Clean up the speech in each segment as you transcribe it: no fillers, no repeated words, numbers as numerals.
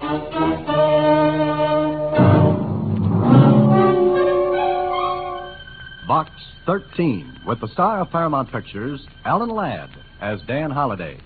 Box 13, with the star of Paramount Pictures, Alan Ladd, as Dan Holliday.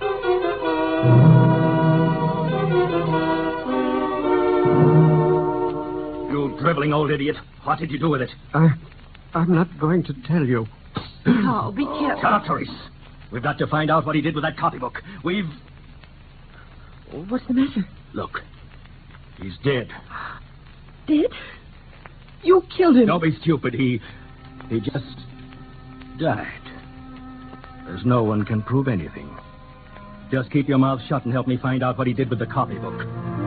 You driveling old idiot. What did you do with it? I'm not going to tell you. Oh, be careful. Shut up, Therese. We've got to find out what he did with that copybook. What's the matter? Look. He's dead. Dead? You killed him. Don't be stupid. He just died. There's no one can prove anything. Just keep your mouth shut and help me find out what he did with the copybook.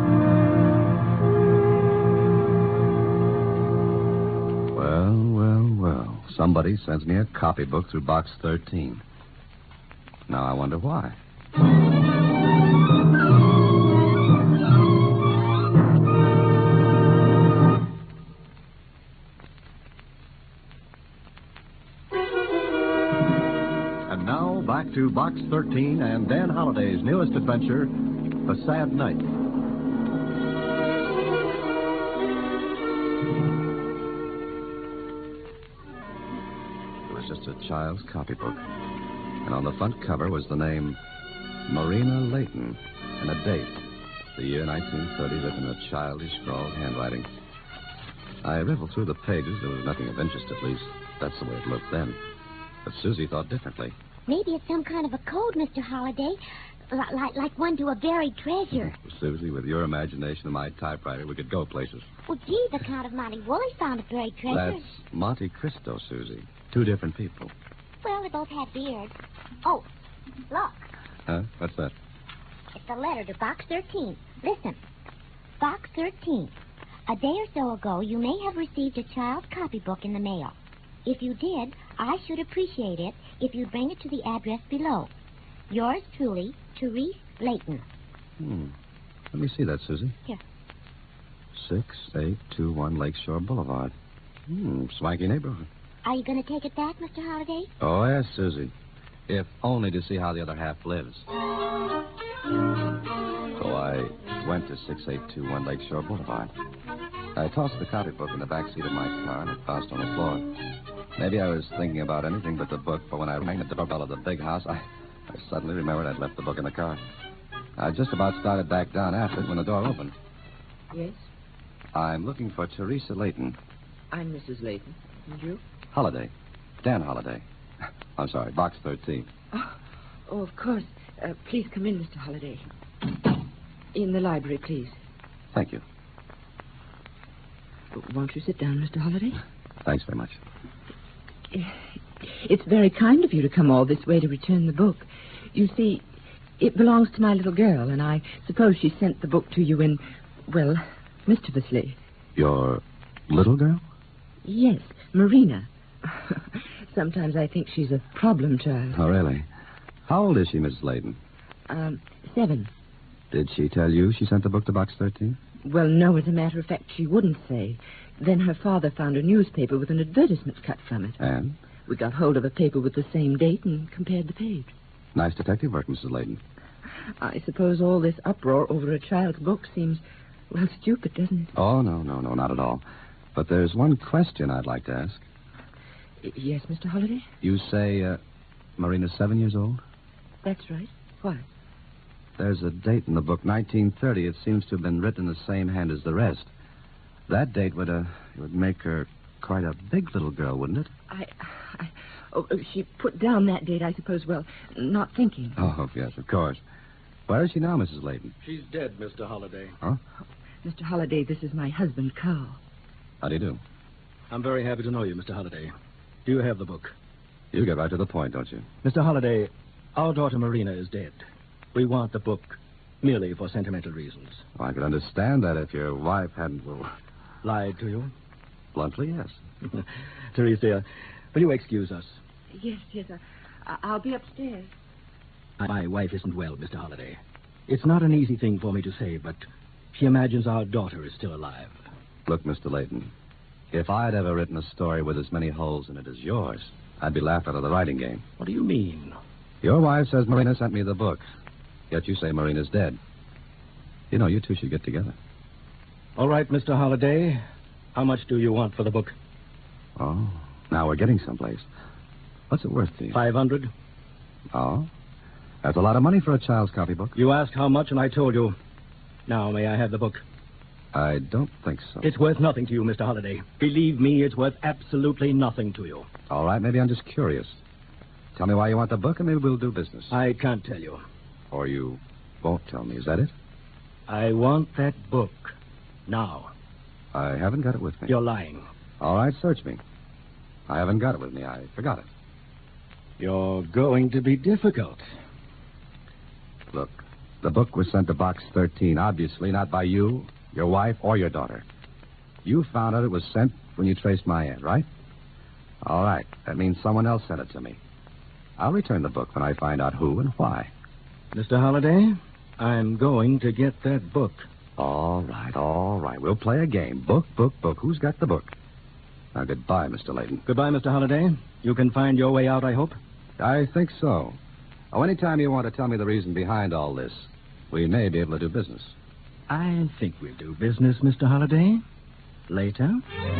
Well. Somebody sends me a copybook through Box 13. Now I wonder why. And now back to Box 13 and Dan Holliday's newest adventure, A Sad Night. Just a child's copybook. And on the front cover was the name Marina Layton and a date, the year 1930, written in a childish scrawled handwriting. I riffled through the pages. There was nothing of interest, at least. That's the way it looked then. But Susie thought differently. Maybe it's some kind of a code, Mr. Holliday, like one to a buried treasure. Susie, with your imagination and my typewriter, we could go places. Well, gee, the Count of Monte Woolley found a buried treasure. That's Monte Cristo, Susie. Two different people. Well, they both had beards. Oh, look. Huh? What's that? It's a letter to Box 13. Listen. Box 13. A day or so ago, you may have received a child's copybook in the mail. If you did, I should appreciate it if you'd bring it to the address below. Yours truly, Therese Layton. Let me see that, Susie. Here. 6821 Lakeshore Boulevard. Swanky neighborhood. Are you going to take it back, Mr. Holliday? Oh, yes, Susie. If only to see how the other half lives. So I went to 6821 Lakeshore Boulevard. I tossed the copybook in the back seat of my car and it bounced on the floor. Maybe I was thinking about anything but the book, but when I rang the doorbell of the big house, I suddenly remembered I'd left the book in the car. I just about started back down after it when the door opened. Yes? I'm looking for Teresa Layton. I'm Mrs. Layton. And you? Holliday. Dan Holliday. I'm sorry, Box 13. Oh, of course. Please come in, Mr. Holliday. In the library, please. Thank you. Won't you sit down, Mr. Holliday? Thanks very much. It's very kind of you to come all this way to return the book. You see, it belongs to my little girl, and I suppose she sent the book to you in, well, mischievously. Your little girl? Yes, Marina. Sometimes I think she's a problem child. Oh, really? How old is she, Mrs. Layton? 7. Did she tell you she sent the book to Box 13? Well, no, as a matter of fact, she wouldn't say. Then her father found a newspaper with an advertisement cut from it. And? We got hold of a paper with the same date and compared the page. Nice detective work, Mrs. Layton. I suppose all this uproar over a child's book seems, well, stupid, doesn't it? Oh, no, not at all. But there's one question I'd like to ask. Yes, Mr. Holliday? You say Marina's 7 years old? That's right. Why? There's a date in the book, 1930. It seems to have been written in the same hand as the rest. That date would make her quite a big little girl, wouldn't it? She put down that date, I suppose, well, not thinking. Oh, yes, of course. Where is she now, Mrs. Layton? She's dead, Mr. Holliday. Huh? Mr. Holliday, this is my husband, Carl. How do you do? I'm very happy to know you, Mr. Holliday. Do you have the book? You get right to the point, don't you? Mr. Holliday, our daughter Marina is dead. We want the book merely for sentimental reasons. Well, I could understand that if your wife hadn't, Lied to you? Bluntly, yes. Therese, dear, will you excuse us? Yes, I'll be upstairs. My wife isn't well, Mr. Holliday. It's not an easy thing for me to say, but she imagines our daughter is still alive. Look, Mr. Layton, if I'd ever written a story with as many holes in it as yours, I'd be laughed out of the writing game. What do you mean? Your wife says Marina sent me the book, yet you say Marina's dead. You know, you two should get together. All right, Mr. Holliday. How much do you want for the book? Oh, now we're getting someplace. What's it worth to you? 500. Oh? That's a lot of money for a child's copybook. You asked how much, and I told you. Now, may I have the book? I don't think so. It's worth nothing to you, Mr. Holliday. Believe me, it's worth absolutely nothing to you. All right, maybe I'm just curious. Tell me why you want the book, and maybe we'll do business. I can't tell you. Or you won't tell me, is that it? I want that book. Now. I haven't got it with me. You're lying. All right, search me. I haven't got it with me. I forgot it. You're going to be difficult. Look, the book was sent to Box 13, obviously not by you, your wife, or your daughter. You found out it was sent when you traced my aunt, right? All right. That means someone else sent it to me. I'll return the book when I find out who and why. Mr. Holliday, I'm going to get that book. All right, all right. We'll play a game. Book, book, book. Who's got the book? Now, goodbye, Mr. Layton. Goodbye, Mr. Holliday. You can find your way out, I hope. I think so. Oh, anytime you want to tell me the reason behind all this, we may be able to do business. I think we'll do business, Mr. Holliday. Later.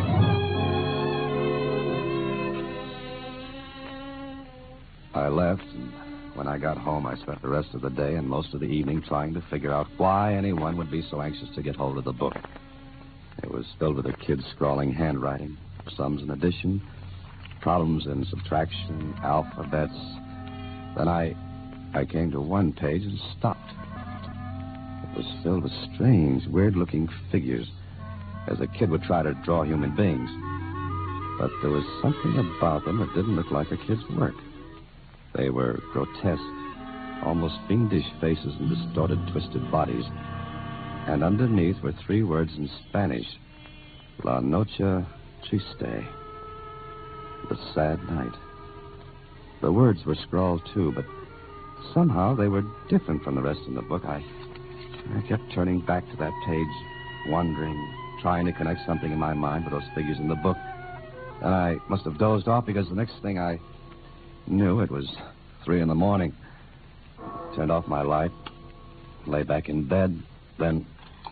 I left, and when I got home, I spent the rest of the day and most of the evening trying to figure out why anyone would be so anxious to get hold of the book. It was filled with a kid's scrawling handwriting, sums and addition, problems in subtraction, alphabets. Then I came to one page and stopped. It was filled with strange, weird-looking figures, as a kid would try to draw human beings. But there was something about them that didn't look like a kid's work. They were grotesque, almost fiendish faces and distorted, twisted bodies. And underneath were 3 words in Spanish. La noche triste. The sad night. The words were scrawled, too, but somehow they were different from the rest of the book. I kept turning back to that page, wondering, trying to connect something in my mind with those figures in the book. And I must have dozed off because the next thing I knew, it was 3 a.m. Turned off my light, lay back in bed, then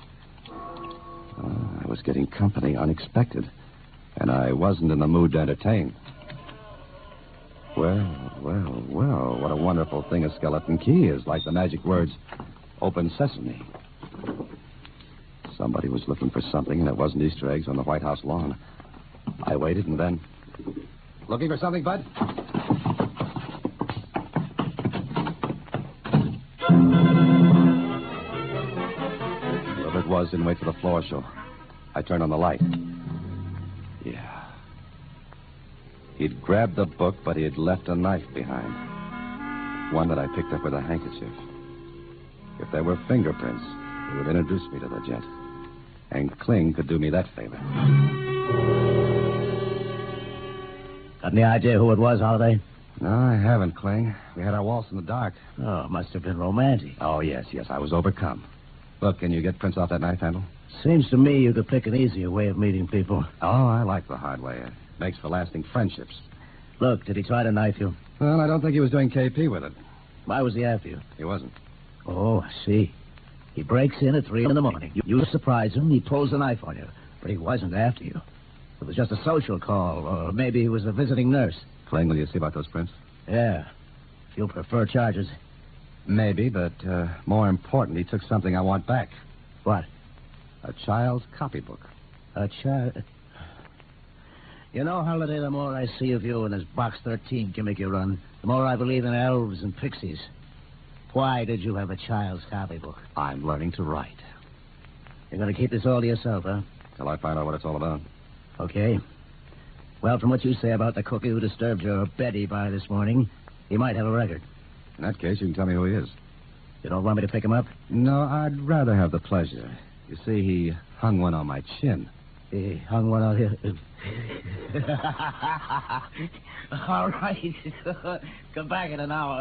I was getting company unexpected, and I wasn't in the mood to entertain. Well, what a wonderful thing a skeleton key is, like the magic words, open sesame. Somebody was looking for something, and it wasn't Easter eggs on the White House lawn. I waited, and then... Looking for something, Bud? Whoever it was didn't wait for the floor show. I turned on the light. Yeah. He'd grabbed the book, but he had left a knife behind. One that I picked up with a handkerchief. If there were fingerprints, it would introduce me to the gent. And Kling could do me that favor. Got any idea who it was, Holliday? No, I haven't, Kling. We had our waltz in the dark. Oh, it must have been romantic. Oh, yes, I was overcome. Look, can you get prints off that knife handle? Seems to me you could pick an easier way of meeting people. Oh, I like the hard way. It makes for lasting friendships. Look, did he try to knife you? Well, I don't think he was doing KP with it. Why was he after you? He wasn't. Oh, I see. He breaks in at 3 a.m. You surprise him, he pulls the knife on you. But he wasn't after you. It was just a social call, or maybe he was a visiting nurse. Kling, will you see about those prints? Yeah. If you'll prefer charges. Maybe, but more important, he took something I want back. What? A child's copybook. A child... You know, Holliday, the more I see of you in this Box 13 gimmick you run, the more I believe in elves and pixies. Why did you have a child's copybook? I'm learning to write. You're going to keep this all to yourself, huh? Till I find out what it's all about. Okay. Well, from what you say about the cookie who disturbed your Betty by this morning, he might have a record. In that case, you can tell me who he is. You don't want me to pick him up? No, I'd rather have the pleasure. You see, he hung one on my chin. He hung one on here. All right. Come back in an hour.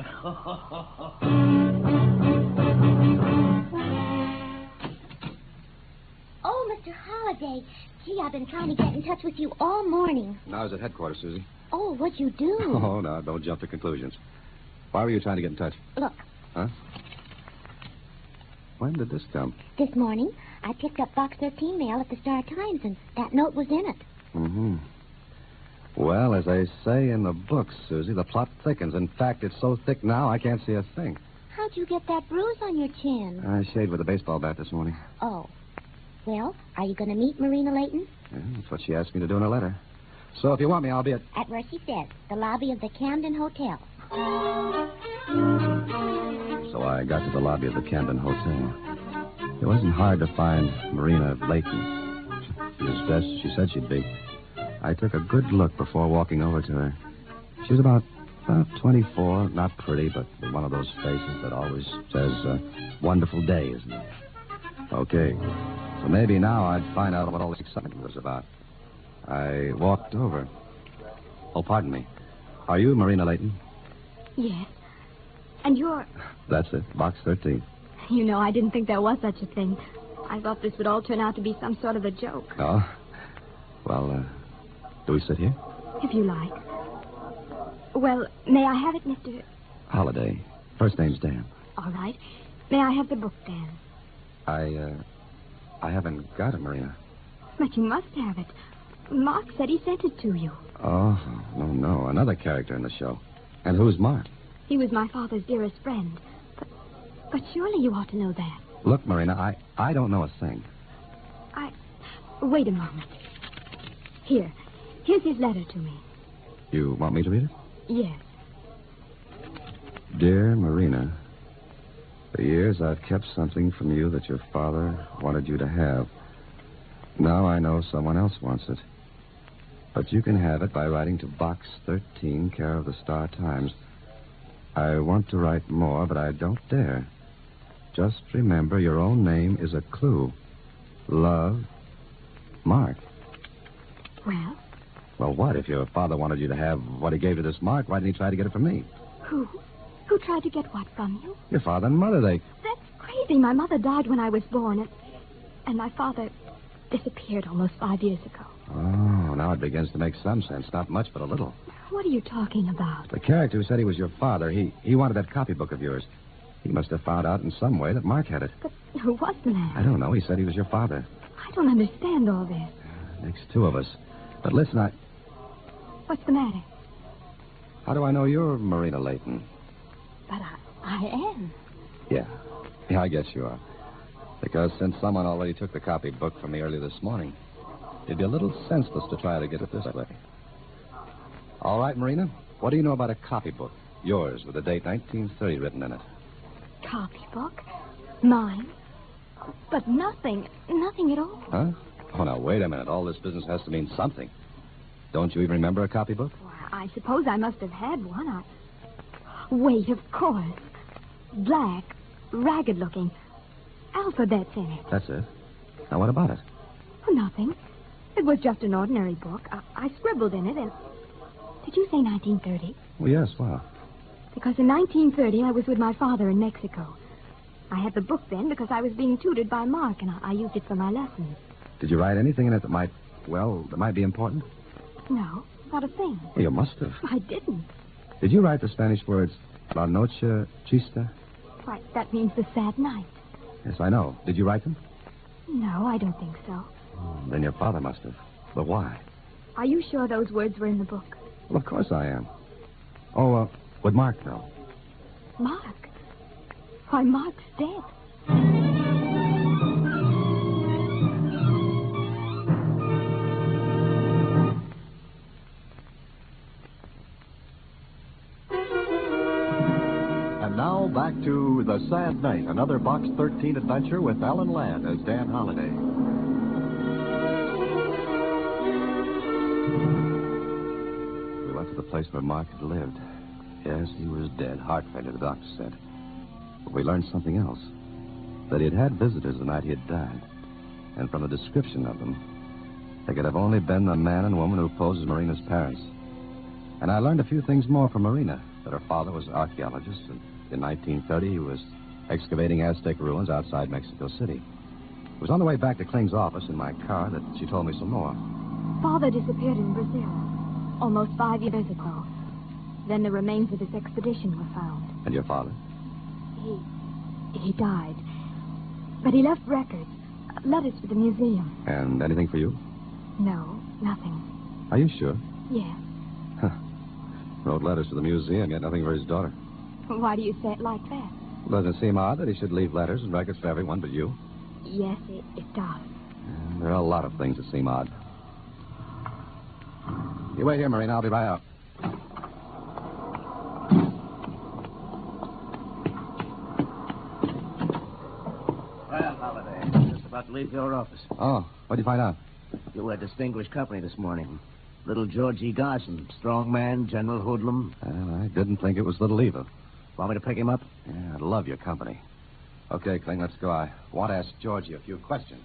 Oh, Mr. Holliday. Gee, I've been trying to get in touch with you all morning. I was at headquarters, Susie. Oh, what'd you do? Oh, no, don't jump to conclusions. Why were you trying to get in touch? Look. Huh? When did this come? This morning, I picked up Box 13 mail at the Star-Times, and that note was in it. Mm-hmm. Well, as they say in the books, Susie, the plot thickens. In fact, it's so thick now I can't see a thing. How'd you get that bruise on your chin? I shaved with a baseball bat this morning. Oh. Well, are you going to meet Marina Layton? Yeah, that's what she asked me to do in her letter. So if you want me, I'll be at... At where she says, the lobby of the Camden Hotel. So I got to the lobby of the Camden Hotel. It wasn't hard to find Marina Layton. She was dressed as she said she'd be. I took a good look before walking over to her. She was about 24, not pretty, but with one of those faces that always says, wonderful day, isn't it? Okay, so maybe now I'd find out what all this excitement was about. I walked over. Oh, pardon me. Are you Marina Layton? Yes. And you're... That's it, Box 13. You know, I didn't think there was such a thing. I thought this would all turn out to be some sort of a joke. Oh? Well, do we sit here? If you like. Well, may I have it, Mr... Holiday. First name's Dan. All right. May I have the book, Dan? I haven't got it, Marina. But you must have it. Mark said he sent it to you. Oh, no. Another character in the show. And who's Mark? He was my father's dearest friend. But surely you ought to know that. Look, Marina, I don't know a thing. Wait a moment. Here's his letter to me. You want me to read it? Yes. Dear Marina, for years I've kept something from you that your father wanted you to have. Now I know someone else wants it. But you can have it by writing to Box 13, care of the Star-Times. I want to write more, but I don't dare. Just remember your own name is a clue. Love, Mark. Well? Well, what? If your father wanted you to have what he gave to this Mark, why didn't he try to get it from me? Who? Who tried to get what from you? Your father and mother, they... That's crazy. My mother died when I was born, and my father disappeared almost 5 years ago. Oh, now it begins to make some sense. Not much, but a little. What are you talking about? The character who said he was your father, he wanted that copybook of yours. He must have found out in some way that Mark had it. But who was the man? I don't know. He said he was your father. I don't understand all this. Makes two of us. But listen, What's the matter? How do I know you're Marina Layton? But I am. Yeah, I guess you are. Because since someone already took the copybook from me early this morning, it'd be a little senseless to try to get it this way. All right, Marina, what do you know about a copybook? Yours, with the date 1930 written in it. Copybook? Mine? But nothing at all. Huh? Oh, now, wait a minute. All this business has to mean something. Don't you even remember a copybook? Well, I suppose I must have had one. Wait, of course. Black, ragged-looking. Alphabets in it. That's it. Now, what about it? Oh, nothing. It was just an ordinary book. I scribbled in it, and... Did you say 1930? Well, yes, well. Because in 1930, I was with my father in Mexico. I had the book then because I was being tutored by Mark, and I used it for my lessons. Did you write anything in it that might be important? No, not a thing. Well, you must have. I didn't. Did you write the Spanish words, La Noche Chista? Why, that means the sad night. Yes, I know. Did you write them? No, I don't think so. Then your father must have. But why? Are you sure those words were in the book? Well, of course I am. Oh, would Mark know? Mark? Why, Mark's dead. And now back to The Sad Night, another Box 13 adventure with Alan Ladd as Dan Holliday. We went to the place where Mark had lived. Yes, he was dead. Heart failure, the doctor said. But we learned something else. That he had had visitors the night he had died. And from the description of them, they could have only been the man and woman who posed as Marina's parents. And I learned a few things more from Marina. That her father was an archaeologist, and in 1930 he was excavating Aztec ruins outside Mexico City. It was on the way back to Kling's office in my car that she told me some more. Father disappeared in Brazil almost 5 years ago. Then the remains of his expedition were found. And your father? He died. But he left records. Letters for the museum. And anything for you? No, nothing. Are you sure? Yes. Wrote letters to the museum, yet nothing for his daughter. Why do you say it like that? Doesn't it seem odd that he should leave letters and records for everyone but you? Yes, it does. There are a lot of things that seem odd. You wait here, Marina. I'll be right out. Well, Holiday, just about to leave your office. Oh, what'd you find out? You were distinguished company this morning. Little Georgie Garson, strong man, general hoodlum. Well, I didn't think it was Little Eva. Want me to pick him up? Yeah, I'd love your company. Okay, Kling, let's go. I want to ask Georgie a few questions.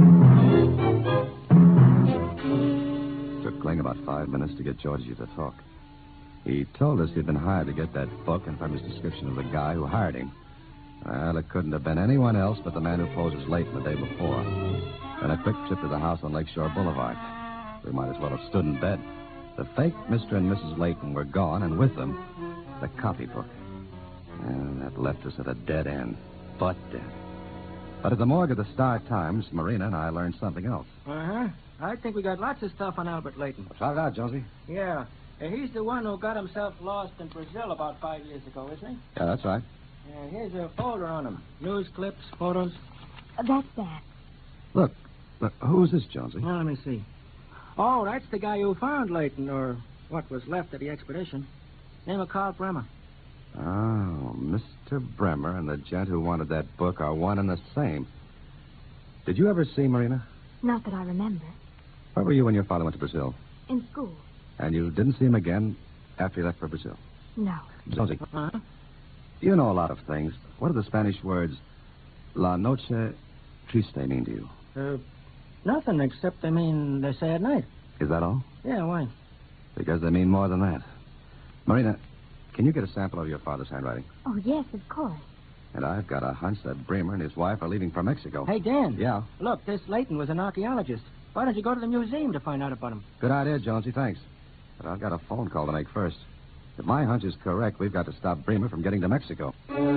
Took Kling about 5 minutes to get Georgie to talk. He told us he'd been hired to get that book, and from his description of the guy who hired him, well, it couldn't have been anyone else but the man who posed as Leighton the day before. Then a quick trip to the house on Lakeshore Boulevard. We might as well have stood in bed. The fake Mr. and Mrs. Leighton were gone, and with them, the copybook. And that left us at a dead end. But dead. But at the morgue of the Star-Times, Marina and I learned something else. Uh-huh. I think we got lots of stuff on Albert Leighton. Well, try it out, Jonesy. Yeah. He's the one who got himself lost in Brazil about 5 years ago, isn't he? Yeah, that's right. Yeah, here's a folder on him. News clips, photos. That's that. Look, who's this, Jonesy? Well, let me see. Oh, that's the guy who found Leighton, or what was left of the expedition. Name of Carl Bremer. Oh, Mr. Bremer and the gent who wanted that book are one and the same. Did you ever see Marina? Not that I remember. Where were you when your father went to Brazil? In school. And you didn't see him again after he left for Brazil? No. Jonesy, Uh-huh. you know a lot of things. What do the Spanish words La Noche Triste mean to you? Nothing except they mean they say at night. Is that all? Yeah, why? Because they mean more than that. Marina, can you get a sample of your father's handwriting? Oh, yes, of course. And I've got a hunch that Bremer and his wife are leaving for Mexico. Hey, Dan. Yeah? Look, this Leighton was an archaeologist. Why don't you go to the museum to find out about him? Good idea, Jonesy. Thanks. But I've got a phone call to make first. If my hunch is correct, we've got to stop Bremer from getting to Mexico.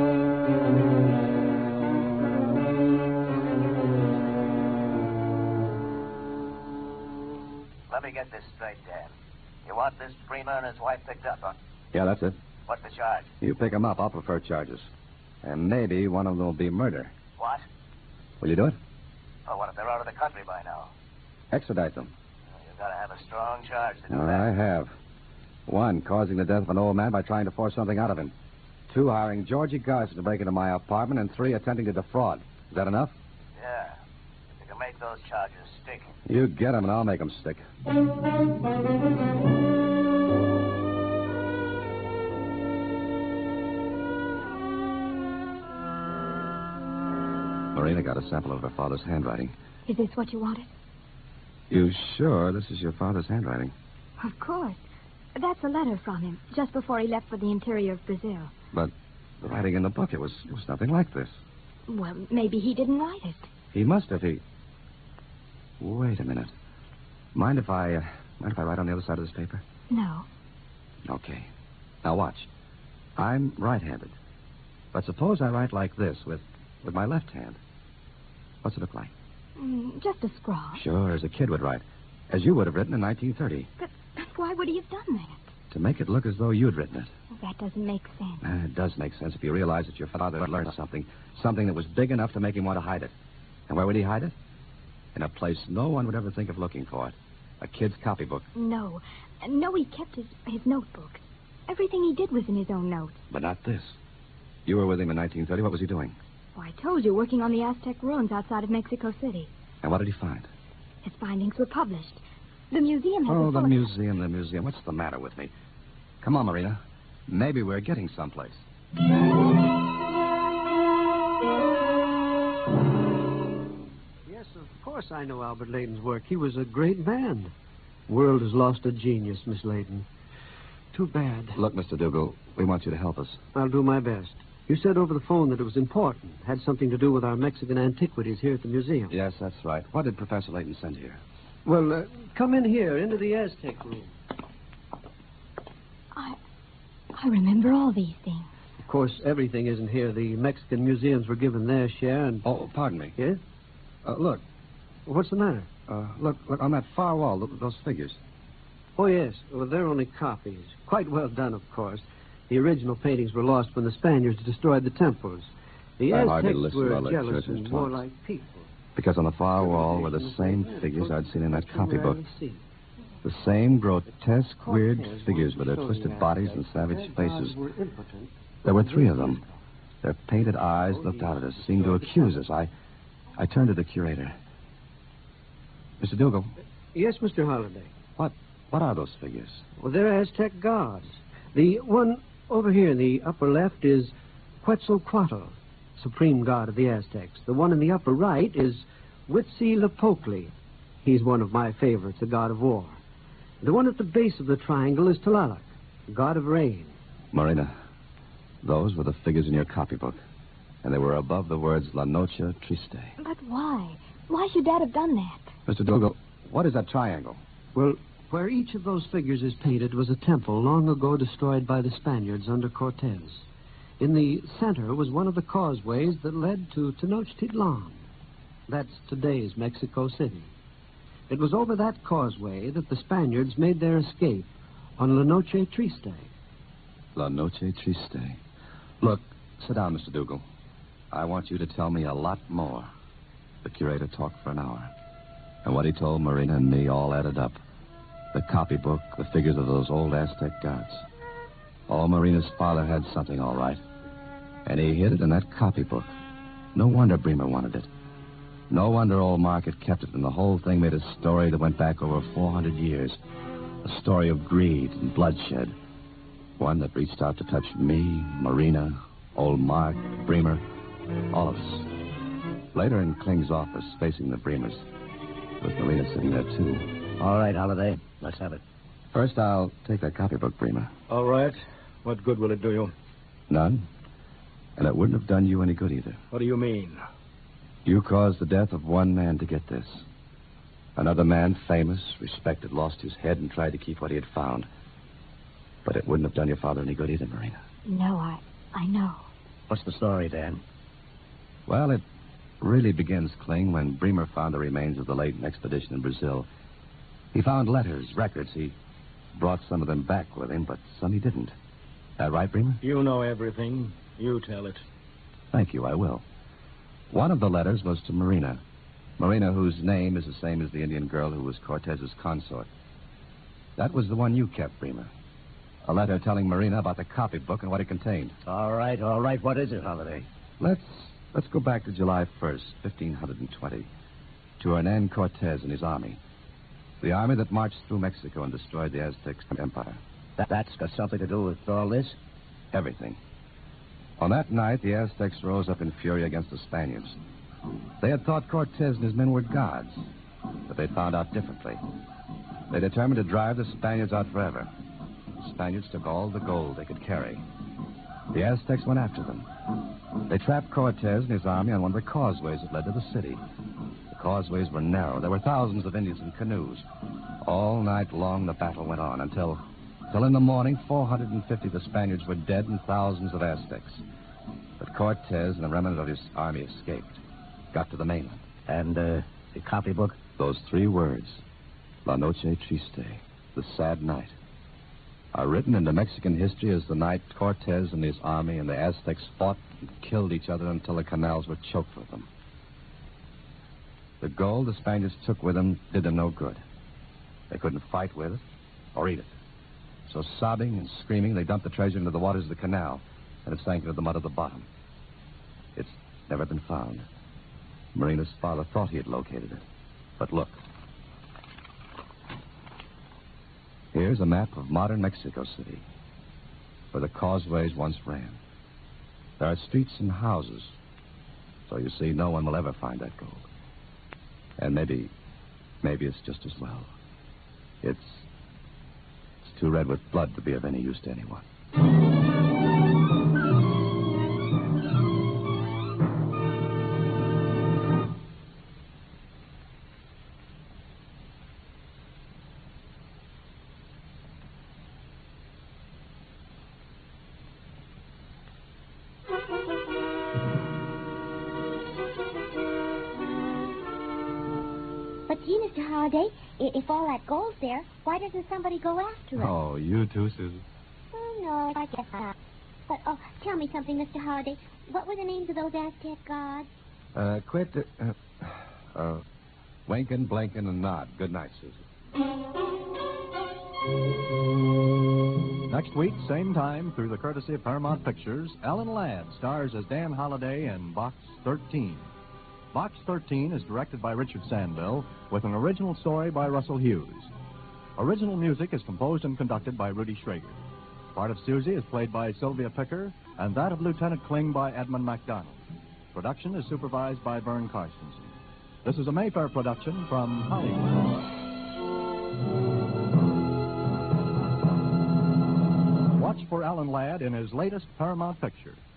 Let me get this straight, Dan. You want this Bremer and his wife picked up, huh? Yeah, that's it. What's the charge? You pick them up. I'll prefer charges. And maybe one of them will be murder. What? Will you do it? Oh, what if they're out of the country by now? Extradite them. You've got to have a strong charge to do Oh, that. I have. 1, causing the death of an old man by trying to force something out of him. 2, hiring Georgie Garson to break into my apartment. And 3, attempting to defraud. Is that enough? Yeah. If you can make those charges stick. You get them, and I'll make them stick. Marina got a sample of her father's handwriting. Is this what you wanted? You sure this is your father's handwriting? Of course. That's a letter from him, just before he left for the interior of Brazil. But the writing in the book, it was nothing like this. Well, maybe he didn't write it. He must have. Wait a minute. Mind if I write on the other side of this paper? No. Okay. Now watch. I'm right-handed. But suppose I write like this with my left hand. What's it look like? Just a scrawl. Sure, as a kid would write. As you would have written in 1930. But why would he have done that? To make it look as though you'd written it. That doesn't make sense. It does make sense if you realize that your father had learned something. Something that was big enough to make him want to hide it. And where would he hide it? In a place no one would ever think of looking for it. A kid's copybook. No, he kept his notebooks. Everything he did was in his own notes. But not this. You were with him in 1930. What was he doing? Oh, I told you, working on the Aztec ruins outside of Mexico City. And what did he find? His findings were published. The museum has Oh, a the full... museum. What's the matter with me? Come on, Marina. Maybe we're getting someplace. Yes, of course I know Albert Leighton's work. He was a great man. World has lost a genius, Miss Leighton. Too bad. Look, Mr. Dougal, we want you to help us. I'll do my best. You said over the phone that it was important. Had something to do with our Mexican antiquities here at the museum. Yes, that's right. What did Professor Leighton send here? Well, come in here, into the Aztec room. I remember all these things. Of course, everything isn't here. The Mexican museums were given their share, and... Oh, pardon me. Yes? Look. What's the matter? Look on that far wall, those figures. Oh, yes. Well, they're only copies. Quite well done, of course. The original paintings were lost when the Spaniards destroyed the temples. The I'm hardly Aztecs listening to were our jealous lectures and and more talks. like people. Because on the far wall were the same figures I'd seen in that copybook. The same grotesque, weird figures with their twisted bodies and savage faces. There were 3 of them. Their painted eyes looked out at us, seemed to accuse us. I turned to the curator. Mr. Dougal. Yes, Mr. Holliday. What are those figures? Well, they're Aztec gods. The one over here in the upper left is Quetzalcoatl, supreme god of the Aztecs. The one in the upper right is Huitzilopochtli. He's one of my favorites, the god of war. The one at the base of the triangle is Tlaloc, god of rain. Marina, those were the figures in your copybook. And they were above the words La Noche Triste. But why? Why should Dad have done that? Mr. Dougal, what is that triangle? Well, where each of those figures is painted was a temple long ago destroyed by the Spaniards under Cortez. In the center was one of the causeways that led to Tenochtitlan. That's today's Mexico City. It was over that causeway that the Spaniards made their escape on La Noche Triste. La Noche Triste. Look, sit down, Mr. Dougal. I want you to tell me a lot more. The curator talked for an hour. And what he told Marina and me all added up. The copybook, the figures of those old Aztec gods. Oh, Marina's father had something, all right. And he hid it in that copybook. No wonder Bremer wanted it. No wonder old Market kept it, and the whole thing made a story that went back over 400 years. A story of greed and bloodshed. One that reached out to touch me, Marina, old Mark, Bremer, all of us. Later in Kling's office, facing the Bremers, was Marina sitting there, too. All right, Holliday. Let's have it. First, I'll take that copybook, Bremer. All right. What good will it do you? None. And it wouldn't have done you any good either. What do you mean? You caused the death of one man to get this. Another man, famous, respected, lost his head and tried to keep what he had found. But it wouldn't have done your father any good either, Marina. No, I know. What's the story, Dan? Well, it really begins, Kling, when Bremer found the remains of the Leighton expedition in Brazil. He found letters, records. He brought some of them back with him, but some he didn't. That right, Bremer? You know everything. You tell it. Thank you, I will. One of the letters was to Marina. Marina, whose name is the same as the Indian girl who was Cortez's consort. That was the one you kept, Bremer. A letter telling Marina about the copybook and what it contained. All right. What is it, Holliday? Let's go back to July 1st, 1520, to Hernan Cortez and his army. The army that marched through Mexico and destroyed the Aztec Empire. That's got something to do with all this? Everything. On that night, the Aztecs rose up in fury against the Spaniards. They had thought Cortez and his men were gods, but they'd found out differently. They determined to drive the Spaniards out forever. The Spaniards took all the gold they could carry. The Aztecs went after them. They trapped Cortez and his army on one of the causeways that led to the city. The causeways were narrow. There were thousands of Indians in canoes. All night long, the battle went on until in the morning, 450 of the Spaniards were dead and thousands of Aztecs. But Cortez and the remnant of his army escaped, got to the mainland. And the copybook? Those 3 words, La Noche Triste, the sad night, are written into Mexican history as the night Cortez and his army and the Aztecs fought and killed each other until the canals were choked with them. The gold the Spaniards took with them did them no good. They couldn't fight with it or eat it. So sobbing and screaming, they dumped the treasure into the waters of the canal, and it sank into the mud of the bottom. It's never been found. Marina's father thought he had located it. But look. Here's a map of modern Mexico City, where the causeways once ran. There are streets and houses, so you see, no one will ever find that gold. And maybe it's just as well. It's too red with blood to be of any use to anyone. Gee, Mr. Holliday, if all that gold's there, why doesn't somebody go after it? Oh, you too, Susan. Oh, no, I guess not. But, tell me something, Mr. Holliday. What were the names of those Aztec gods? Winkin', blinkin', and nod. Good night, Susan. Next week, same time, through the courtesy of Paramount Pictures, Alan Ladd stars as Dan Holliday in Box 13. Box 13 is directed by Richard Sandville with an original story by Russell Hughes. Original music is composed and conducted by Rudy Schrager. Part of Susie is played by Sylvia Picker, and that of Lieutenant Kling by Edmund MacDonald. Production is supervised by Vern Carstensen. This is a Mayfair production from Hollywood. Watch for Alan Ladd in his latest Paramount picture.